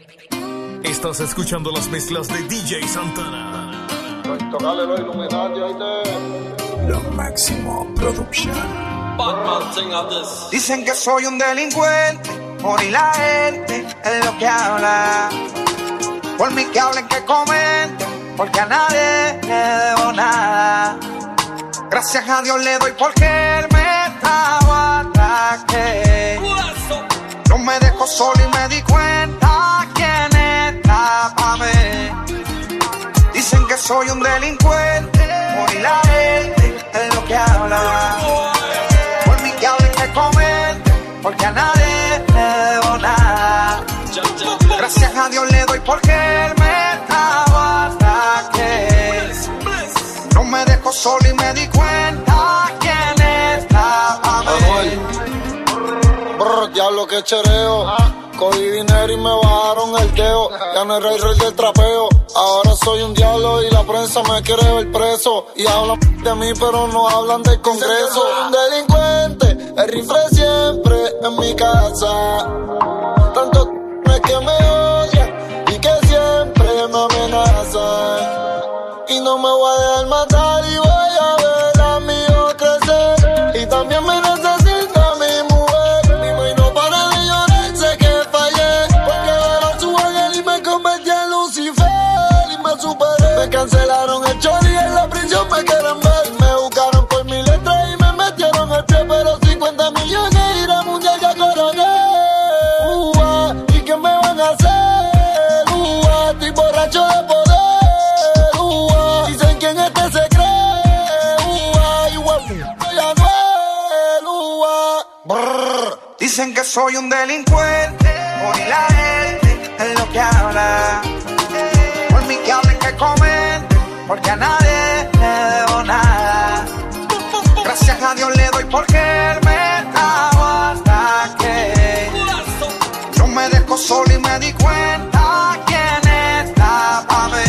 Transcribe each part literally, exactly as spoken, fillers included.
Estás escuchando las mezclas de D J Santana. Tocarle los Illuminati ahí te... Lo Máximo Production. Dicen que soy un delincuente, por y la gente es lo que habla. Por mí que hablen, que comenten, porque a nadie le debo nada. Gracias a Dios le doy porque él me estaba ataque. No me dejó solo y me di cuenta quién está pa' mí. Dicen que soy un delincuente, por y la gente es lo que habla. Por mí que hablen, que comenten, porque a nadie le debo nada. Gracias a Dios le doy porque él me estaba ataque. No me dejó solo y me di cuenta quién estaba Manuel, brr, diablo que chereo. Cogí dinero y me bajaron el dedo. Ya no era el rey del trapeo. Ahora soy un diablo y la prensa me quiere ver preso. Y hablan de mí pero no hablan del Congreso. Soy un delincuente, el rifle siempre en mi casa. Tanto que me odian y que siempre me amenazan. Y no me voy a dejar matar y voy a ver a mi hijo crecer. Y también me necesita mi mujer. Mi mãe no para de llorar, sé que fallé. Porque era su ángel y me convertí en Lucifer. Y me superé. Me cancelaron el chori y en la prisión me quieren ver. Me buscaron por mi letra y me metieron el pie. Pero cincuenta millones y la mundial ya coroné. Uh, ¿Y qué me van a hacer? Uh, estoy borracho de poder. Dicen que soy un delincuente, por y la gente es lo que habla. Por mí que hablen, que comenten, porque a nadie le debo nada. Gracias a Dios le doy porque él me estaba ataque. No me dejó solo y me di cuenta quién está pa' mí.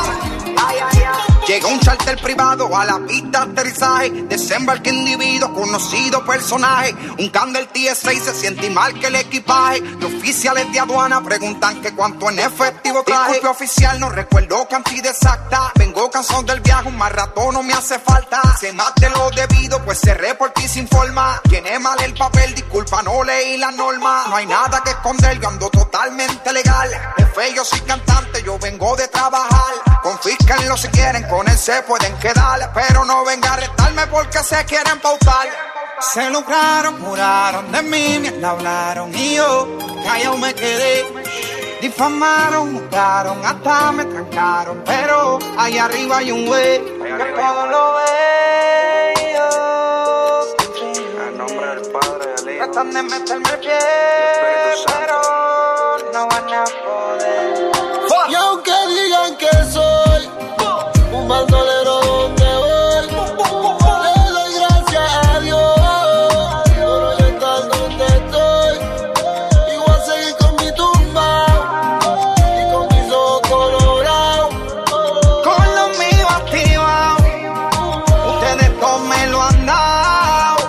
Llegó un charter privado a la pista de aterrizaje. Desembarca individuo, conocido personaje. Un Candel T S seis se siente mal que el equipaje. Los oficiales de aduana preguntan que cuánto en efectivo traje. Disculpe oficial, no recuerdo cantidad exacta. Vengo cansado del viaje, un más rato no me hace falta. Se mate lo debido, pues cerré por ti sin forma. Llené mal el papel, disculpa, no leí la norma. No hay nada que esconder, yo ando totalmente legal. De fe, yo soy cantante, yo vengo de trabajar. Confísquenlo si quieren, con él se pueden quedar, pero no venga a retarme porque se quieren pautar. Se lucraron, juraron de mí, me hablaron y yo callado me quedé. Difamaron, juzgaron, hasta me trancaron, pero ahí arriba hay un güey que todo lo veo. En nombre del Padre, del Hijo, tratan de meterme el pie, pero no van a poder. Y aunque digan que soy un bandolero donde voy, le doy gracias a Dios por hoy estar donde estoy. Y voy a seguir con mi tumba y con mis ojos colorados, con los míos activados. Ustedes todos me lo han dado.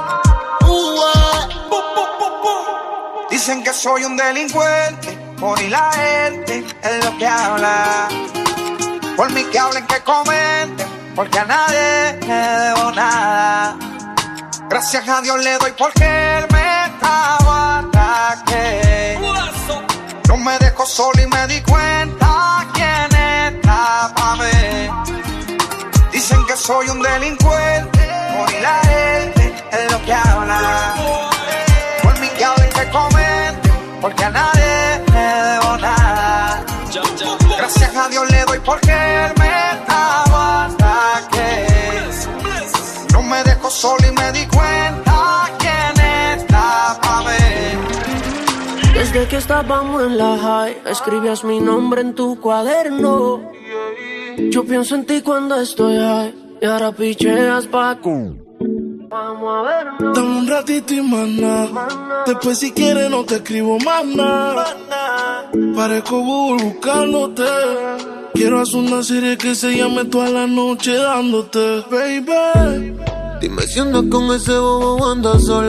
Dicen que soy un delincuente, por y la gente es lo que habla. Por mí que hablen, que comenten, porque a nadie le debo nada. Gracias a Dios le doy porque él me estaba ataque. No me dejó solo y me di cuenta quién está pa' mí. Dicen que soy un delincuente, por y la gente es lo que habla. Por mí que hablen, que comenten, porque a nadie le debo nada. Gracias a Dios le doy porque él me estaba ataque. No me dejó solo y me di cuenta quién está pa' mí. Desde que estábamos en la high, escribías mi nombre en tu cuaderno. Yo pienso en ti cuando estoy high y ahora picheas pa' cu. Vamos a vernos. Dame un ratito y más nada. Después si quieres no te escribo más nada. Parezco Google buscándote. Quiero hacer una serie que se llame Toda la Noche Dándote. Baby, dime si andas con ese bobo o andas sola.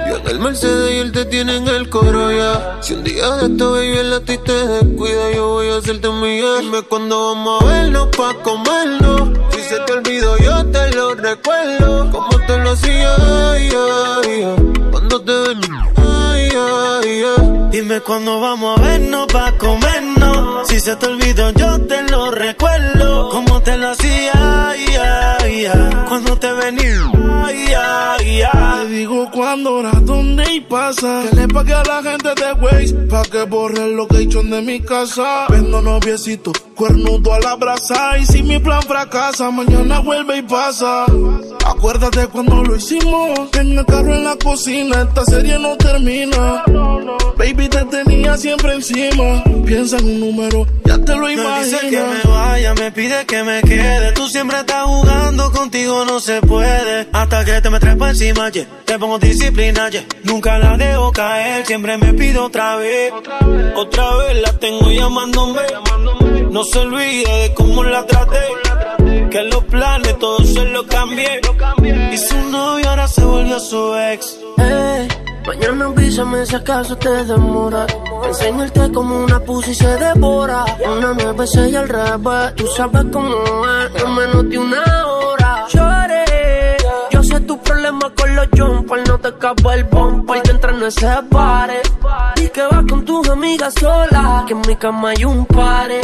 Yo en el Mercedes y él te tiene en el coro ya. Si un día de esto, baby, el a ti te descuida, yo voy a hacerte mía. Dime cuándo vamos a vernos pa' comernos. Si se te olvidó, yo te lo recuerdo. Como te lo hacía, ay, ay, ay. Cuando te ven, ay, ay, ay. Dime cuándo vamos a vernos pa' comernos. Si se te olvidó, yo te lo recuerdo. Como te lo hacía, ay, ay, ay. Cuando te venía, ay, ay, ay. Te digo cuándo, hora, dónde y pasa. Que le pague a la gente de Waze pa' que borre el location de mi casa. Vendo noviecito, cuernudo a la brasa. Y si mi plan fracasa, mañana vuelve y pasa. Acuérdate cuando lo hicimos en el carro, en la cocina. Esta serie no termina. Baby, te tenía siempre encima. Piensa en un número, ya te lo imaginas. Me dice que me vaya, me pide que me quede. Tú siempre estás jugando, contigo no se puede. Hasta que te me trepo encima, yeah. Te pongo disciplina, yeah. Nunca la dejo caer, siempre me pido otra vez. Otra vez la tengo llamándome. No se olvide de cómo la traté. Que los planes todos se los cambié. Y su novio ahora se volvió su ex. Hey, mañana avísame si acaso te demora. Enseñarte como una pussy se devora. Una nueve, seis al revés. Tú sabes cómo es, en menos de una hora. Lloré, yo sé tu problema con los jumpers. No te escapa el bumper, que entra no se pare. Y que vas con tus amigas solas, que en mi cama hay un pare.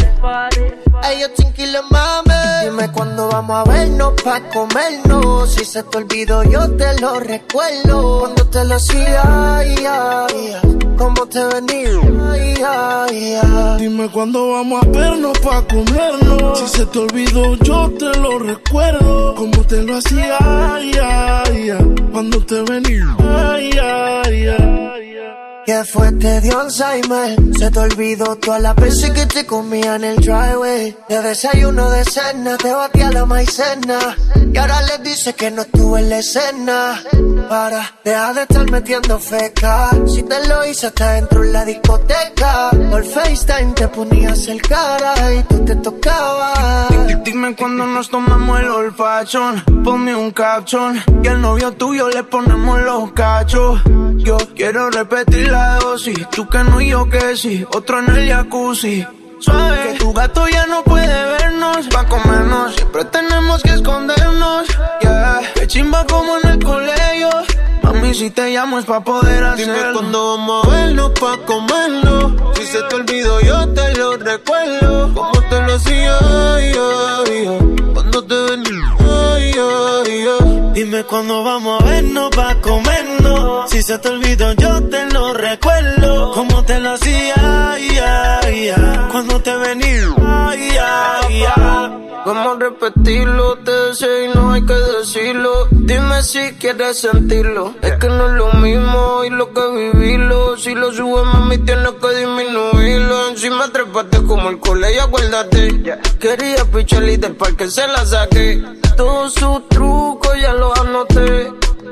Ay, yo tranquila, mami. Dime cuándo vamos a vernos pa' comernos. Si se te olvidó, yo te lo recuerdo. Cuando te lo hacía, ay, ay, ay. Cómo te venía, ay, ay, ay. Dime cuándo vamos a vernos pa' comernos. Si se te olvidó, yo te lo recuerdo. Cómo te lo hacía, ay, ay, ay. Cuando te venía, ay, ay, ay. Que fue, te dio Alzheimer. Se te olvidó todas las veces que te comía en el driveway. De desayuno, de cena, te batía la maicena. Y ahora le dices que no estuve en la escena. Para, deja de estar metiendo feca. Si te lo hice hasta dentro en la discoteca. Por FaceTime te ponías el cara y tú te tocabas. Dime cuando nos tomamos el olfachón. Ponme un caption. Y al novio tuyo le ponemos los cachos. Yo quiero repetir la dosis. Tú que no y yo que sí. Otro en el jacuzzi. Suave, que tu gato ya no puede vernos. Pa' comernos, siempre tenemos que escondernos. Yeah, que chimba como en el colegio. Mami, si te llamo es pa' poder hacerlo. Dime cuándo vamos a vernos pa' comernos. Si se te olvidó, yo te lo recuerdo. Como te lo hacía, ay, ay, ay. Cuando te venía, ay, ay, ay. Dime cuándo vamos a vernos pa' comernos. Si se te olvidó, yo te lo recuerdo. Como te lo hacía, ay, ay, ay. Cuando te venía, ay, ay, ay. Vamos a repetirlo, te deseo y no hay que decirlo. Dime si quieres sentirlo. Es que no es lo mismo y lo que vivirlo. Si lo subes, mami, tienes que disminuirlo. Encima trepaste como el colegio, acuérdate. Quería pichar y del parque se la saqué. Todos sus trucos ya los anoté.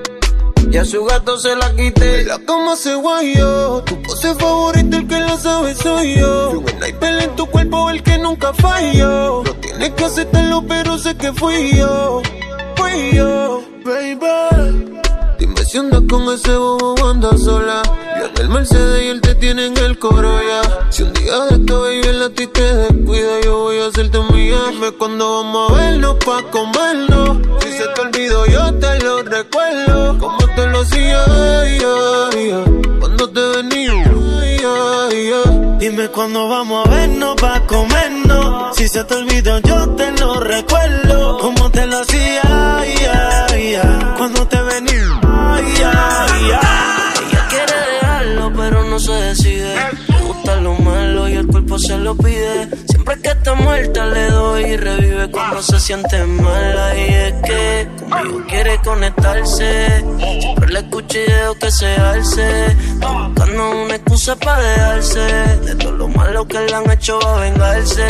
Y a su gato se la quité. La cama se guayó. Tu pose favorita, el que la sabe soy yo. Fui un sniper en tu cuerpo, el que nunca falló. No tienes que aceptarlo, pero sé que fui yo. Fui yo, baby. Dime si andas con ese bobo o andas sola. Yo en el Mercedes y él te tiene en el coro ya. Si un día de esto, baby, él a ti te descuida, yo voy a hacerte mía. Dime cuándo vamos a vernos pa' comernos. Si se te olvidó, yo te lo recuerdo. Como te lo hacía, ay, ay, ay. Cuando te venía, ay, ay, ay. Dime cuándo vamos a vernos pa' comernos. Si se te olvidó, yo te lo recuerdo. Como te lo hacía, ay, ay, ay. Cuando te venía, ay, ay, ay. Ella quiere dejarlo, pero no se decide. Le gusta lo malo y el cuerpo se lo pide. Siempre que está muerta le doy y revive cuando se siente mala. Y es que conmigo quiere conectarse. Siempre le escucho y dejo que se alce. Está buscando una excusa para dejarse. De todo lo malo que le han hecho va a vengarse.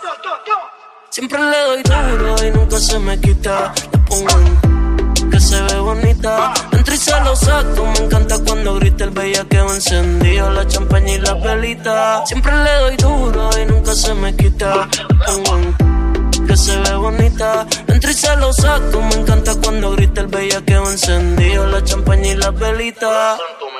Siempre le doy duro y nunca se me quita. Le pongo un que se ve bonita. Entro y se lo saco. Me encanta cuando grita el bellaqueo encendido. La champaña y la pelita. Siempre le doy duro y nunca se me quita. Le pongo un que se ve bonita. Entro y se lo saco, me encanta cuando grita el bellaqueo encendido, la champaña y las velitas.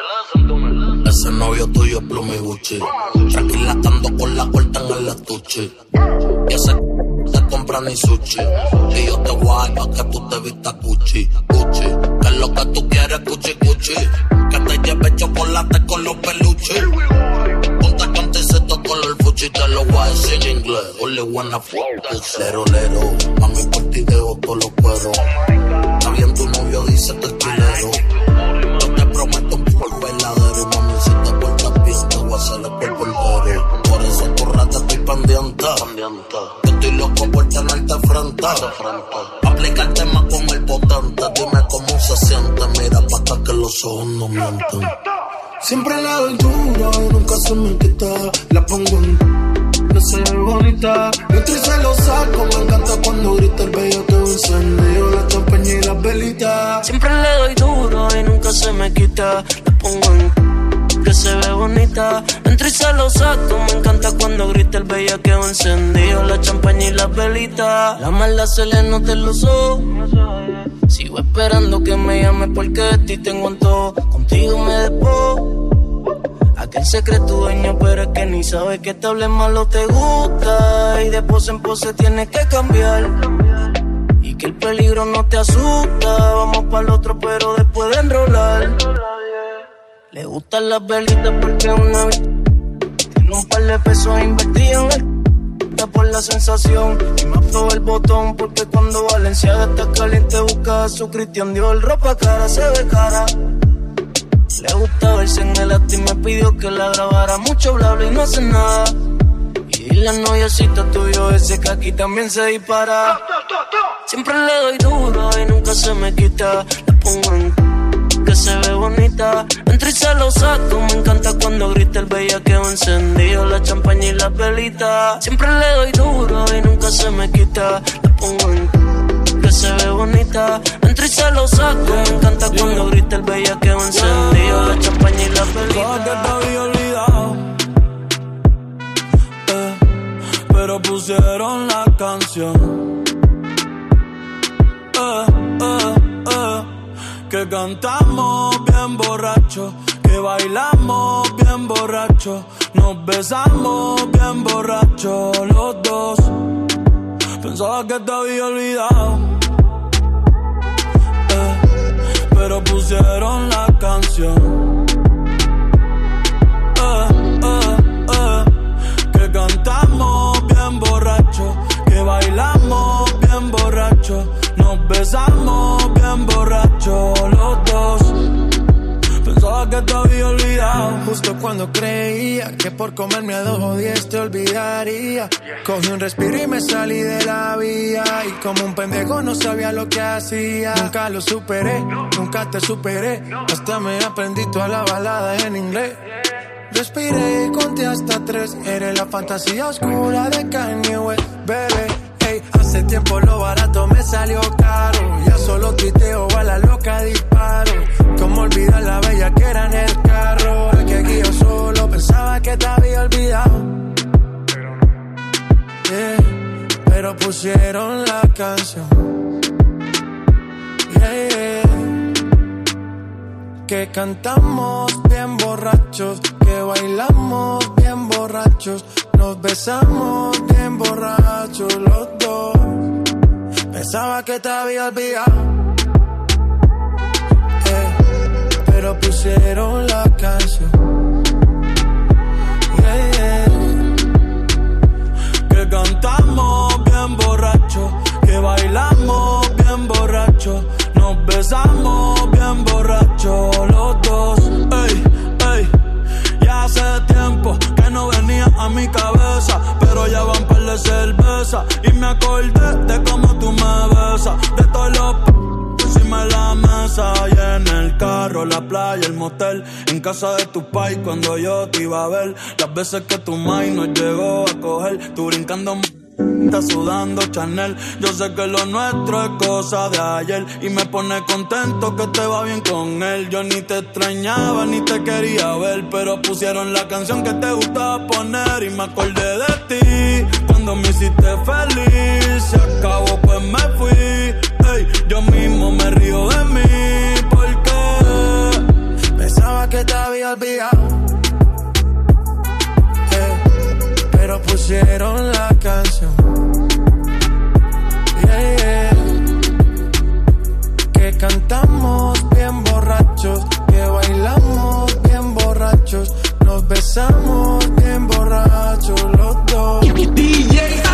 Ese novio tuyo es Plum y Gucci, tranquila ando con la corta en el estuche. Y ese te compra ni sushi, y yo te voy a pa' que tú te vistas Gucci, Gucci. Que es lo que tú quieres, Gucci, Gucci. Que te lleve chocolate con los peluches. Ponte canticito color fuchi, te lo voy a decir en inglés. Only wanna fuck this. Lero, lero, mami por ti dejo todo lo puedo. Está bien tu novio dice que es chilero. Yo te prometo un por verdadero, mami, si te portas bien te voy a hacer el cuerpo entero. Por eso tu rata estoy pendiente. Yo estoy loco por tenerte frente. Aplica el tema con el potente. Dime cómo se siente, mira pa' hasta que los ojos no mienten. Siempre le doy duro y nunca se me quita. La pongo en que se ve bonita. Entro y se lo saco, me encanta cuando grita el bellaqueo encendido, la champaña y las velitas. Siempre le doy duro y nunca se me quita. La pongo en que se ve bonita. Entro y se lo saco, me encanta cuando grita el bellaqueo encendido, la champaña y las velitas. La maldad se le nota en los ojos. Sigo esperando que me llames porque de ti tengo en todo. Contigo me despojo. Aquel secreto dueño, pero es que ni sabes que te hable malo te gusta. Y de pose en pose tienes que cambiar. Y que el peligro no te asusta. Vamos para el otro, pero después de enrolar. Le gustan las velitas porque una vez tiene un par de pesos invertidos en el por la sensación. Y me aprobó el botón porque cuando Valenciaga está caliente busca a su Christian Dior. Ropa cara, se ve cara. Le gusta verse en el acto y me pidió que la grabara. Mucho bla bla y no hace nada. Y dile al noviocito tuyo ese que aquí también se dispara. Siempre le doy duro y nunca se me quita. La pongo en que se ve bonita. Entro y se lo saco, me encanta cuando grita el bellaqueo encendido, la champaña y las velitas. Siempre le doy duro y nunca se me quita. La pongo en que se ve bonita. Entro y se lo saco, me encanta cuando grita el bellaqueo encendido, la champaña y las velitas. Todo que te había olvidado, eh, pero pusieron la canción, eh, eh, eh. Que cantamos bien borracho, que bailamos bien borracho, nos besamos bien borracho los dos. Pensaba que te había olvidado, eh, pero pusieron la canción, eh, eh, eh. Que cantamos bien borracho, que bailamos bien borracho, nos besamos bien borracho los dos. Pensaba que te había olvidado. Justo cuando creía que por comerme a dos o diez te olvidaría, cogí un respiro y me salí de la vía. Y como un pendejo no sabía lo que hacía. Nunca lo superé, nunca te superé. Hasta me aprendí toda la balada en inglés. Respiré y conté hasta tres. Eres la fantasía oscura de Kanye West, bebé. Hey, hace tiempo lo barato me salió caro. Ya solo tuiteo, a la loca disparo. Cómo olvidar la bella que era en el carro. El que aquí yo solo pensaba que te había olvidado, yeah, pero pusieron la canción, yeah, yeah. Que cantamos bien borrachos, que bailamos bien borrachos, nos besamos bien borrachos los dos. Pensaba que te había olvidado, eh, pero pusieron la canción, yeah, yeah. Que cantamos bien borracho, que bailamos bien borracho, nos besamos bien borracho los dos. Ey, ey, ya hace tiempo que no venía a mi cabeza, pero ya van par de cerveza y me acordé de cómo tú me besas, de todos los p encima de la mesa y en el carro, la playa, el motel, en casa de tu pai cuando yo te iba a ver, las veces que tu mai nos llegó a coger, tú brincando está sudando Chanel. Yo sé que lo nuestro es cosa de ayer y me pone contento que te va bien con él. Yo ni te extrañaba ni te quería ver, pero pusieron la canción que te gustaba poner y me acordé de ti cuando me hiciste feliz. Se acabó, pues me fui. Ey, yo mismo me río de mí. Porque pensaba que te había olvidado. Eh, pero pusieron la canción. Yeah, yeah. Que cantamos bien borrachos. Que bailamos bien borrachos. Nos besamos bien borrachos los dos. D J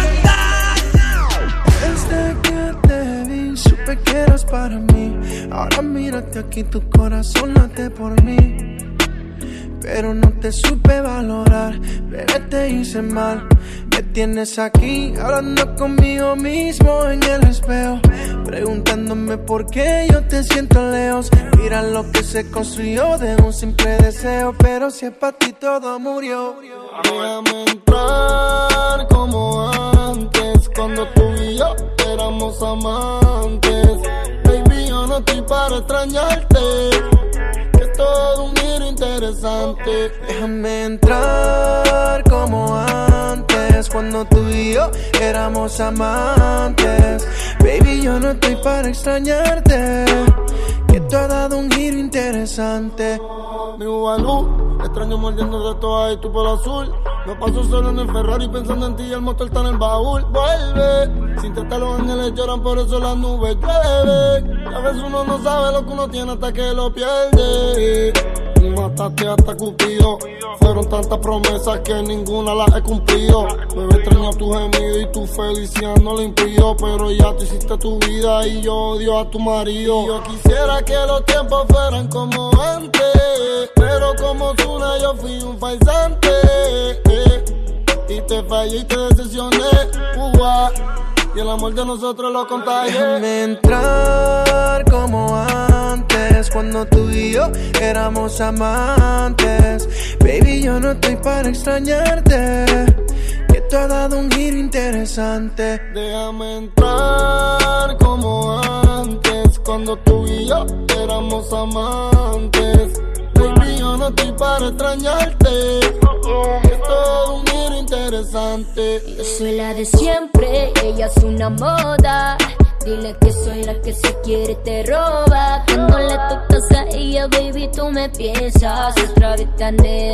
Desde que te vi supe que eras para mí. Ahora mírate aquí, tu corazón late por mí. Pero no te supe valorar, bebé, te hice mal. Me tienes aquí hablando conmigo mismo en el espejo, preguntándome por qué yo te siento lejos. Mira lo que se construyó de un simple deseo, pero si es pa' ti todo murió. Déjame entrar como antes, cuando tú y yo éramos amantes. Baby, yo no estoy para extrañarte, es todo un giro interesante. Déjame entrar como antes, cuando tú y yo éramos amantes. Baby, yo no estoy para extrañarte, que tú has dado un giro interesante. Mi Bubalú, extraño mordiendo de toda y tu pelo azul. Me paso solo en el Ferrari pensando en ti y el motor está en el baúl. Vuelve, sin tratar los ángeles lloran, por eso las nubes llueven. A veces uno no sabe lo que uno tiene hasta que lo pierde. Tú mataste hasta Cupido, fueron tantas promesas que ninguna las he cumplido. Bebé, extraño tu gemido y tu felicidad no lo impido, pero ya tú hiciste tu vida y yo odio a tu marido. Y yo quisiera que los tiempos fueran como antes, pero como Zuna yo fui un faisante, eh, y te fallé y te decepcioné, uh, y el amor de nosotros lo contagié. Déjame entrar como antes, cuando tú y yo éramos amantes. Baby, yo no estoy para extrañarte, que tú has dado un giro interesante. Déjame entrar como antes, cuando tú y yo éramos amantes. Baby, yo no estoy para extrañarte, es todo un giro interesante. Yo soy la de siempre, ella es una moda. Dile que soy la que se quiere te roba. Cuando le tocas a ella, baby, tú me piensas otra vez a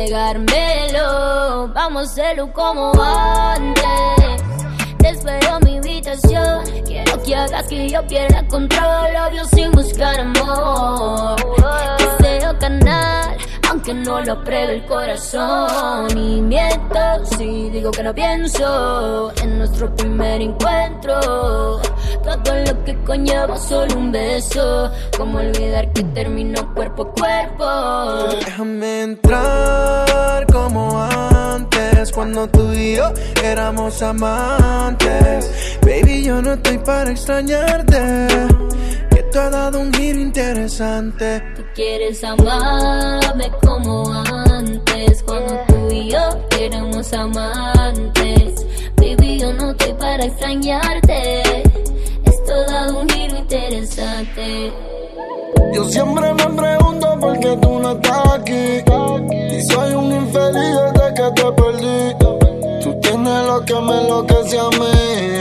negármelo. Vamos a hacerlo como antes. Te espero en mi habitación. Quiero que hagas que yo pierda control, obvio sin buscar amor. Deseo canal, aunque no lo apruebe el corazón. Y miento si digo que no pienso en nuestro primer encuentro. Todo lo que conlleva solo un beso. Como olvidar que terminó cuerpo a cuerpo. Déjame entrar como antes, cuando tú y yo éramos amantes. Baby, yo no estoy para extrañarte, que tú has dado un giro interesante. Tú quieres amarme como antes, cuando tú y yo éramos amantes. Baby, yo no estoy para extrañarte, esto da un giro interesante. Yo siempre me pregunto por qué tú no estás aquí, y soy un infeliz desde que te perdí. Tú tienes lo que me enloquece a mí,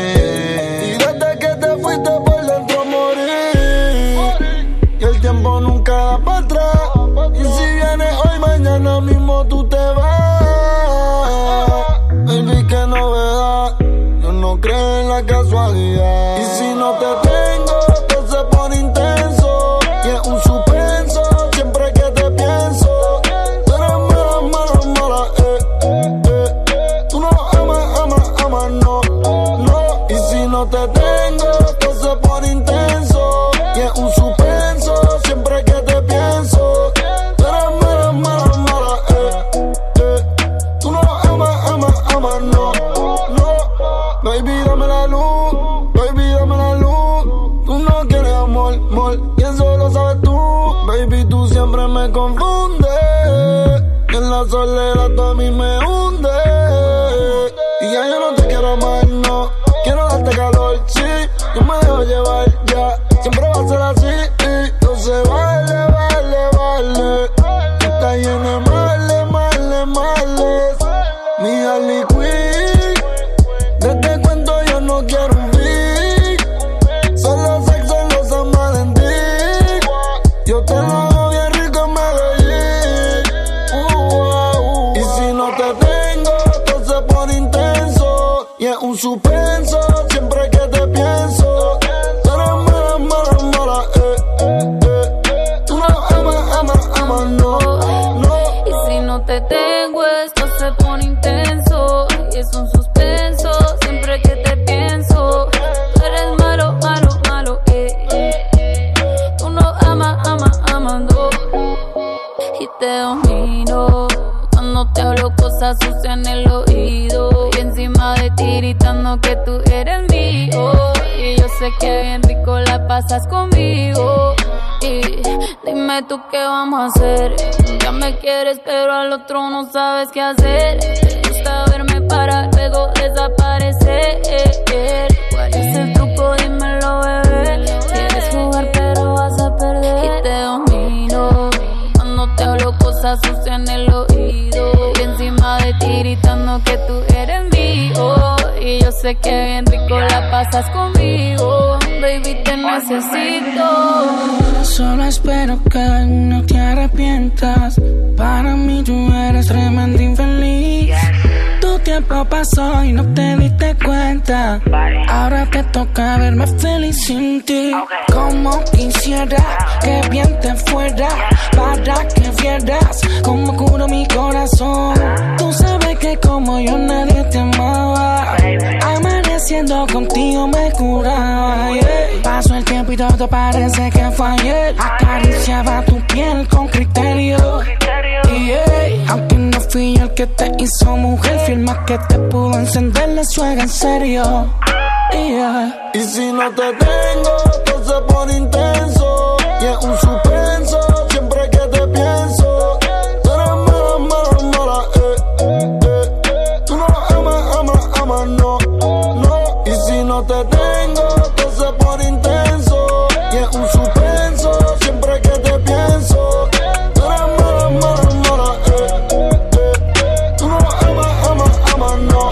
y desde que te fuiste por dentro morí. Y el tiempo nunca da para atrás, y si vienes hoy, mañana mismo tú te vas. Baby, qué novedad, yo no creo en la casualidad. Y si no te tengo, todo se pone intenso, y es un suspenso siempre que te pienso. Tú eres mala, mala, mala, eh, eh, eh. Tú no amas, amas, amas, no, no. Y si no te tengo, todo se pone intenso, y es un suspenso siempre que te pienso. Tú eres mala, mala, mala, eh, eh. Tú no amas, amas, amas, no, no. Baby, dame la luz, baby, dame la luz. Tú no quieres amor, amor, y eso lo sabes tú. Baby, tú siempre me confundes, y en la soledad tú a mí me hundes. Y ya yo no te quiero más, no, quiero darte calor, sí. Yo me dejo llevar, ya, siempre va a ser así. No se vale, vale, vale. Tú estás llena de males, males, males. Mi Harley Quinn, desde es un suspenso siempre que te pienso. Tú eres mala, mala, mala, eh, eh, eh. Tú no amas, amas, amas, no, no. Y si no te tengo esto se pone intenso. Y es un suspenso siempre que te pienso. Tú eres malo, malo, malo, eh, eh, eh. Tú no amas, amas, amas, no. Y te domino cuando te hablo cosas sucias en el oído. Y encima de ti gritando que tú eres mío. Y yo sé que bien rico la pasas conmigo. Y dime tú qué vamos a hacer. Ya me quieres pero al otro no sabes qué hacer. Te gusta verme para luego desaparecer. ¿Cuál es el truco? Dímelo, bebé. Quieres jugar pero vas a perder. Y te domino cuando te hablo cosas sucias en el oído. Y encima de ti gritando que tú eres mío. Y yo sé que bien rico la pasas conmigo. Baby, te necesito. Solo espero que no te arrepientas. Para mí tú eres tremendo infeliz. Tu tiempo pasó y no te diste cuenta. Ahora te toca verme feliz sin ti. Como quisiera que bien te fuera, para que vieras cómo curo mi corazón. Tú sabes que como yo nadie te amaba. Amaneciendo contigo me curaba, yeah. Pasó el tiempo y todo parece que fue ayer. Acariciaba tu piel con criterio, yeah. Aunque no fui el que te hizo mujer, fiel más que te pudo encender la suegra en serio, yeah. Y si no te tengo, todo se pone intenso. Y es un suspenso siempre que te pienso. Tú eres mala, mala, mala, eh, eh, eh. Tú no amas, amas, amas, no, no. Y si no te tengo, todo se pone intenso. Y es un suspenso siempre que te pienso. Tú eres mala, mala, mala, eh, eh, eh. Tú no amas, amas, amas, no.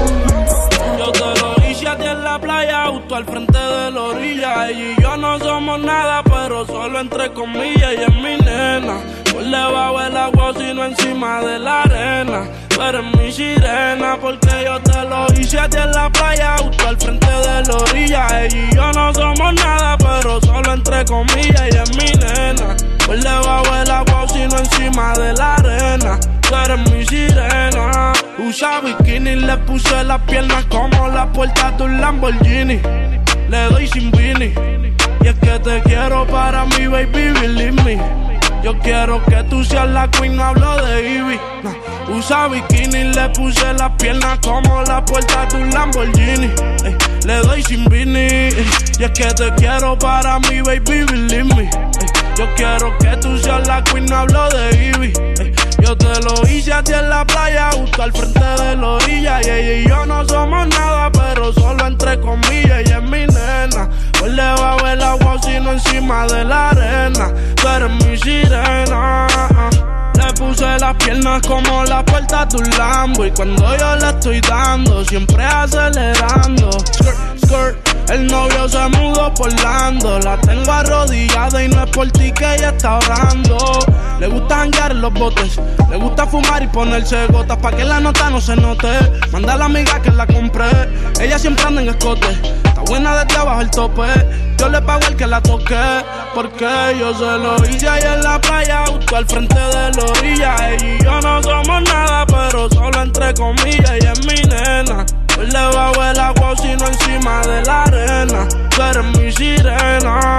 Yo te lo hice a ti en la playa, justo al frente de la orilla. Ella y yo no somos nada, pero solo entre comillas. Ella es mi nena, por debajo del agua, sino encima de la arena. Tú eres mi sirena, porque yo te lo hice a ti en la playa, justo al frente de la orilla. Ella y yo no somos nada, pero solo entre comillas. Ella es mi nena, por debajo del agua, sino encima de la arena. Tú eres mi sirena. Usa bikini, le puse las piernas como la puerta de un Lamborghini. Le doy sin Vini, y es que te quiero para mi baby, believe me. Yo quiero que tú seas la queen, no hablo de Ivy, no. Usa bikini, le puse las piernas como la puerta de un Lamborghini. Ey, le doy sin Vini, ey, y es que te quiero para mi baby, believe me. Ey, yo quiero que tú seas la queen, no hablo de Ivy. Ey, yo te lo hice a ti en la playa, justo al frente de la orilla. Y ella y yo no somos nada, pero solo entre comillas. Ella es mi nena, por debajo del agua, sino encima de la arena. Tú eres mi sirena. Le puse las piernas como la puerta de un Lambo. Y cuando yo le estoy dando, siempre acelerando. Skirt, skirt, el novio se mudó por Lando. La tengo arrodillada y no es por ti que ella está orando. Le gusta janguear en los botes, le gusta fumar y ponerse gotas pa' que la nota no se note. Manda a la amiga que la compré, ella siempre anda en escote. Está buena desde abajo el tope, yo le pago el que la toque. Porque yo se lo hice ahí en la playa, justo al frente de la orilla. Ella y yo no somos nada, pero solo entre comillas. Ella es mi nena, por debajo del agua, sino encima de la arena. Tú eres mi sirena.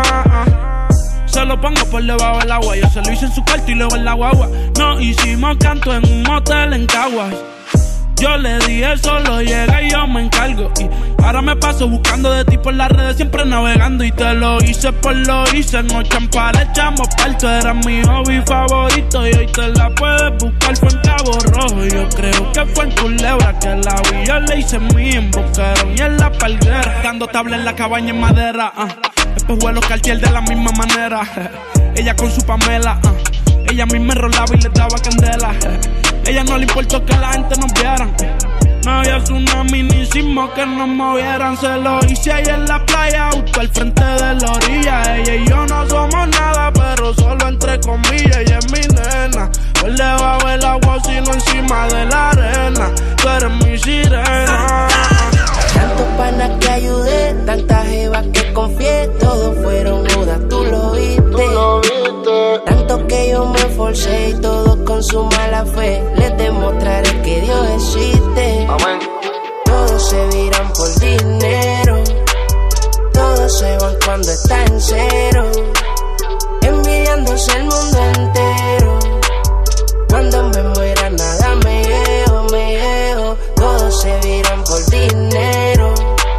Se lo pongo por debajo del agua. Yo se lo hice en su cuarto y luego en la guagua. Nos hicimos canto en un motel en Caguas. Yo le dije solo llega y yo me encargo. Y ahora me paso buscando de ti por las redes, siempre navegando. Y te lo hice por lo hice. En Ochampa le echamos parto. Era mi hobby favorito y hoy te la puedes buscar. Fue en Cabo Rojo. Yo creo que fue en Culebra que la vi. Yo le hice mi en Boquerón y en la Palguera. Dando tabla en la cabaña en madera. Uh. Después vuelo Cartier de la misma manera. Ella con su Pamela. Uh. Ella a mí me rolaba y le daba candela. Ella no le importó que la gente nos vieran. No había tsunami ni sismo que nos movieran. Se lo hice ahí en la playa, justo al frente de la orilla. Ella y yo no somos nada, pero solo entre comillas. Ella es mi nena, por debajo del agua, sino encima de la arena. Tú eres mi sirena. Todos se viran por dinero, todos se van cuando está en cero, envidiándose el mundo entero. Cuando me muera nada me llevo, me llevo. Todos se viran por dinero,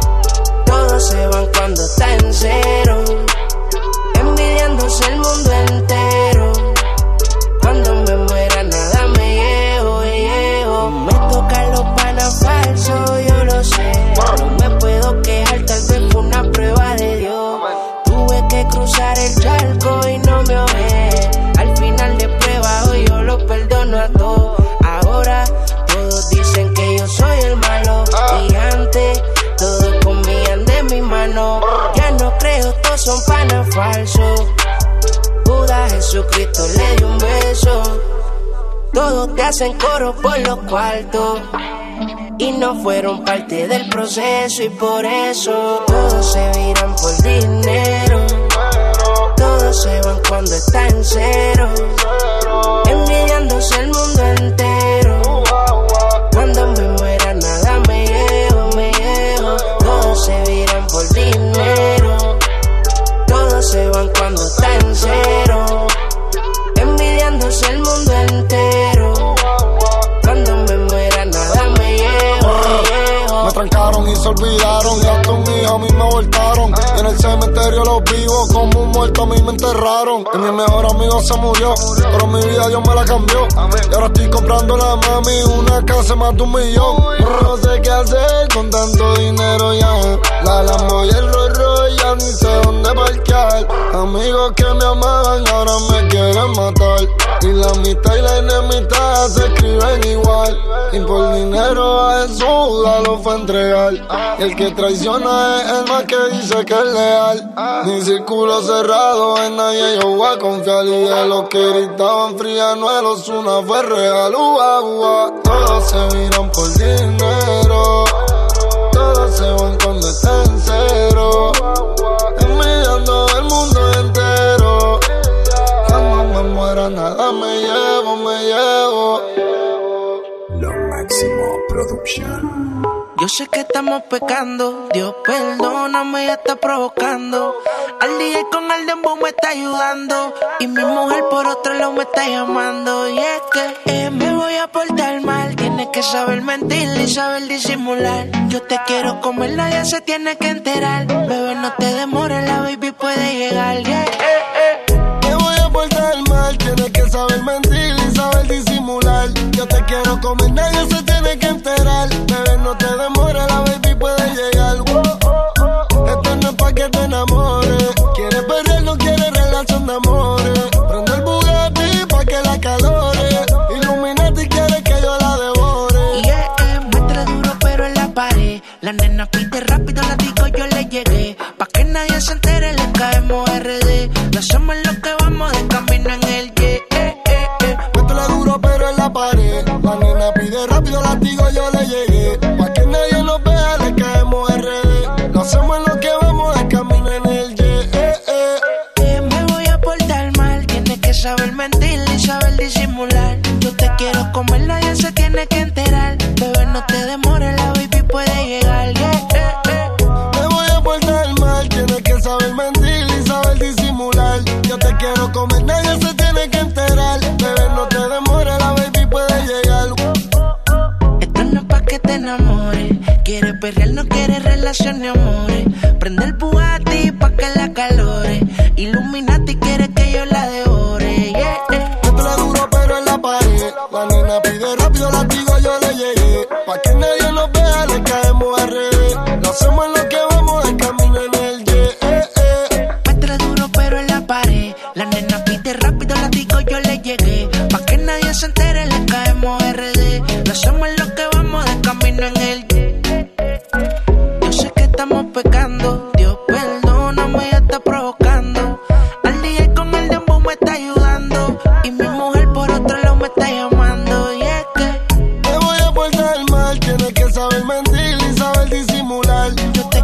todos se van cuando está en cero, envidiándose el mundo entero. Cuando me muera nada me llevo, me llevo. Me tocan los panas falsos, yo lo sé. No me puedo quejar, tal vez fue una prueba de Dios. Tuve que cruzar el charco y no me ahogué. Al final de prueba hoy yo lo perdono a todos. Ahora todos dicen que yo soy el malo, y antes todos comían de mi mano. Ya no creo, todos son panas falsos. Judas Jesucristo le dio un beso. Todos te hacen coro por los cuartos y no fueron parte del proceso, y por eso todos se viran por dinero, todos se van cuando está en cero, envidiándose el mundo entero. Cuando me muera nada me llevo, me llevo. Todos se viran por dinero, todos se van cuando está en cero, envidiándose el mundo entero. Cuando me muera nada me llevo, me llevo. Me trancaron y se olvidaron, y hasta un hijo a mí me voltaron. Y en el cementerio los vivo, como un muerto a mí me enterraron. Y mi mejor amigo se murió, pero mi vida Dios me la cambió. Y ahora estoy comprando a mami una casa más de un millón. No sé qué hacer con tanto dinero ya. La Lambo y el Rolls Royce ya ni sé dónde parquear. Amigos que me amaban ahora me quieren matar. Y la amistad y la enemistad se escriben igual. Y por dinero a Jesús lo fue a entregar. Y el que traiciona es el más que dice que es leal. Mi círculo cerrado, en nadie yo voy a confiar. Y de los que gritaban frianuelos, una fue real. Ua, ua. Todos se miran por dinero, todos se van cuando está en cero, envidiando el mundo entero. Cuando me muera nada me llevo, me llevo. Lo máximo producción. Yo sé que estamos pecando, Dios perdóname, ya está provocando. Al D J con el dembow me está ayudando, y mi mujer por otro lado me está llamando. Y es que eh, me voy a portar mal, tienes que saber mentir y saber disimular. Yo te quiero comer, nadie se tiene que enterar. Bebé, no te demores, la baby puede llegar. Yeah, eh, eh. Me voy a portar mal, tienes que saber mentir y saber disimular. Yo te quiero comer, nadie se tiene que enterar. Bebé, no te demores, la baby puede llegar. Oh, oh, oh. Esto no es pa' que te enamores. Quieres perder, no quieres relación de amores. Prende el Bugatti pa' que la calore. Illuminati quiere que yo la devore. Yeah, eh, muestra duro pero en la pared. La nena pide rápido, la digo yo le llegué. Pa' que nadie se entere, le caemos R D. No somos los que vamos de camino en el yeah, eh, eh, eh. Muestra duro pero en la pared. La nena pide rápido, la digo yo le llegué. Pa' que nadie nos vea, le caemos R D. No hacemos lo que vamos de camino en el yeah, eh, eh. Eh, me voy a portar mal, tienes que saber mentir y saber disimular. Yo te quiero comer, nadie se tiene que enterar. Bebé, no te demores, la baby puede llegar. Yeah, eh, eh. Me voy a portar mal, tienes que saber mentir y saber disimular. Yo te quiero comer, nadie se tiene que enterar. Bebé, no te demores, la baby puede llegar. Esto no es pa' que te enamores. Quieres perrear, no quieres relación ni amores. Prende el Bugatti pa' que la calore. Illuminati quiere que yo la devore. Yeah, yeah. Muestra duro pero en la pared. La nena pide rápido, la digo yo le llegué. Pa' que nadie nos vea, le caemos R D. No hacemos lo que vamos de camino en el yeah, eh, eh. Muestra duro pero en la pared. La nena pide rápido, la digo yo le llegué. Pa' que nadie se entere, le caemos R D. No somos los que vamos de camino en el yo sé que estamos pecando, Dios perdóname, ya está provocando. Al D J con el dembow me está ayudando, y mi mujer por otro lado me está llamando. Y es que me voy a portar mal, tienes que saber mentir y saber disimular. Yo te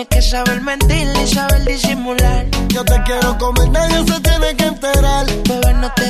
tienes que saber mentir y saber disimular. Yo te quiero comer, nadie se tiene que enterar. Bebé, no te